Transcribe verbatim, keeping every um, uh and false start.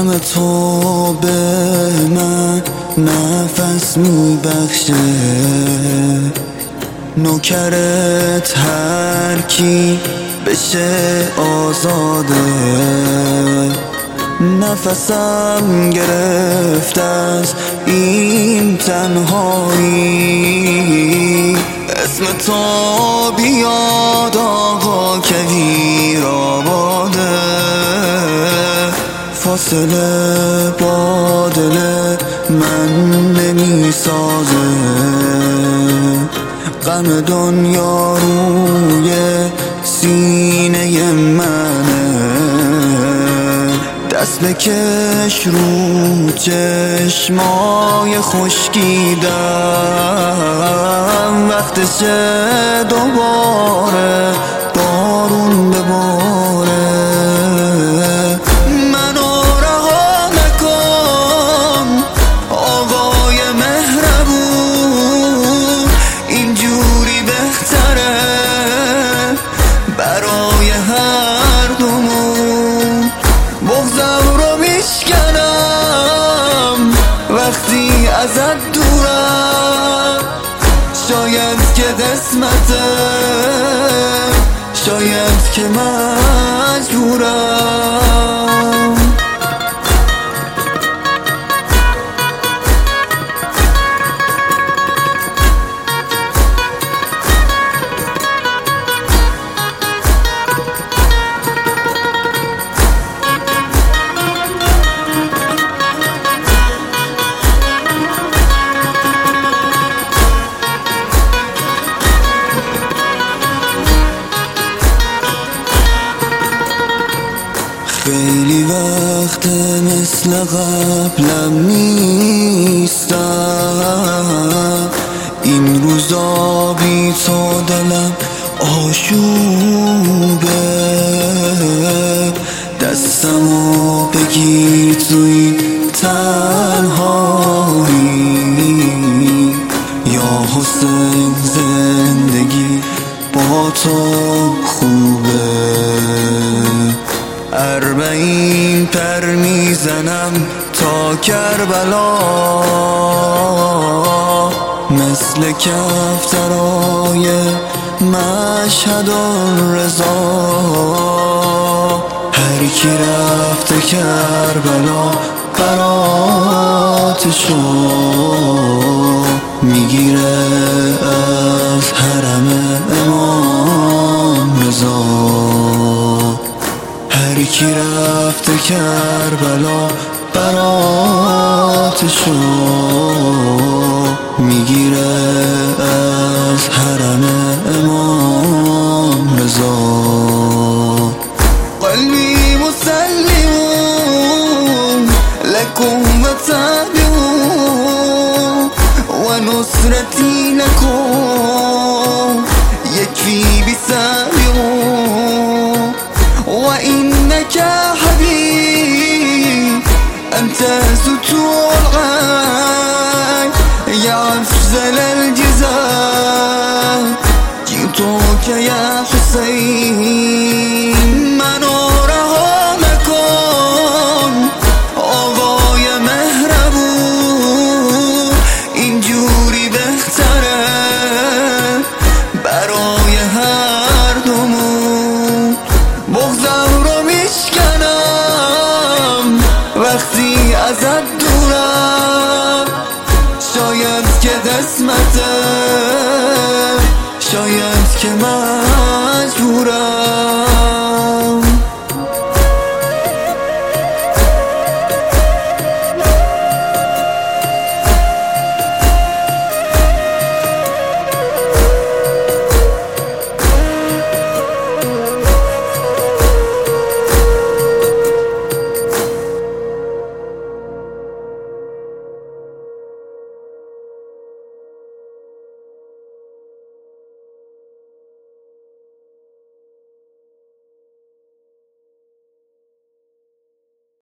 غم تو به من نفس میبخشه، نوکرت هر کی بشه آزاده. نفسم گرفت از این تنهایی، اسم تو بیاد آقا کویر آباده. فاصله با دل من نمی سازه، غم دنیا روی سینه منه. دست بکش رو چشمای خشکیدم، وقتشه دوباره بارون بباره. منو رها نکن آقای مهربون، اینجوری بهتره برای هر دومون. بغضم رو میشکنم وقتی ازت دورم، شاید که قسمته، شاید که مجبورم. خیلی وقت مثل قبلم نیستم، این روزا بی تو دلم آشوبه. دستمو بگیر تو این تنهایی، یا حسین زندگی با تو خوبه. اربعین پر میزنم تا کربلا، مثل کفترای مشهد الرضا. هر کی رفته کربلا براتشو میگیره از حرم امام رضا. هر کی رفته کربلا براتشو میگیره از حرم امام رضا. قلبی مسلم لكم وتابعوا ونصرتي لكم يكفي بسابعوا. وإنك حبيب أنت ستور العين يا أفضل الجزاء، جئتك يا حسين. منو رها نکن آقای مهربون، اینجوری بهتره برای هر دومون. بغضم رو میشکنم وقتی ازت دورم، شاید که قسمته، شاید که مجبورم.